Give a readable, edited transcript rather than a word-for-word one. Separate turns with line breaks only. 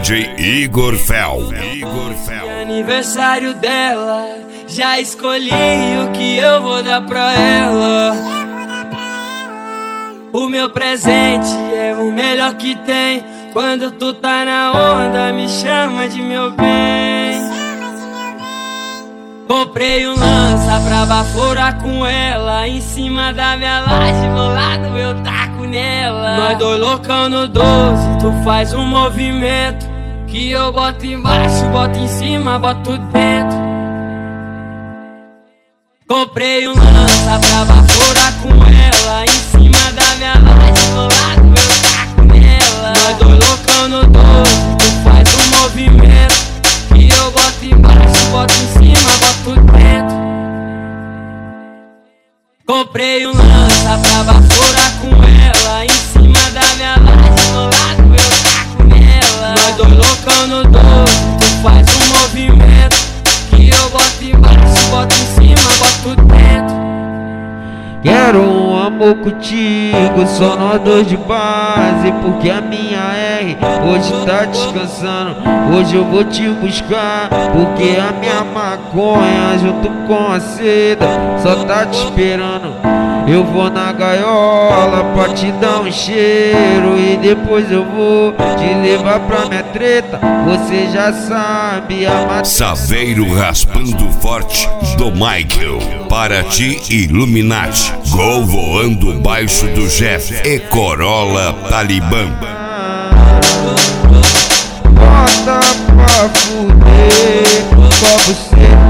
DJ Igor Fel.
Aniversário dela, já escolhi o que eu vou dar pra ela. O meu presente é o melhor que tem. Quando tu tá na onda, me chama de meu bem. Comprei um lança pra baforar com ela. Em cima da minha laje, bolado eu taco nela. Nós dois loucão no 12, tu faz um movimento que eu boto embaixo, boto em cima, boto dentro. Comprei um lança pra baforar com ela. Em cima da minha laje, bolado eu taco nela. Nós dois loucão no 12, tu faz um movimento que eu boto embaixo, boto em cima, boto dentro. Comprei um lança pra baforar com ela. Em cima da minha laje, bolado eu taco nela. Nós dois loucão no 12, tu faz um movimento que eu boto embaixo, boto em cima, boto dentro.
Quero um amor contigo, só nós dois de base. Porque a minha R hoje tá descansando. Hoje eu vou te buscar, porque a minha maconha junto com a seda só tá te esperando. Eu vou na gaiola pra te dar um cheiro e depois eu vou te levar pra minha treta. Você já sabe a
Saveiro raspando forte do Michael para ti Illuminati. Gol voando baixo do Jeff e Corolla Talibã.
Bota pra fuder com você.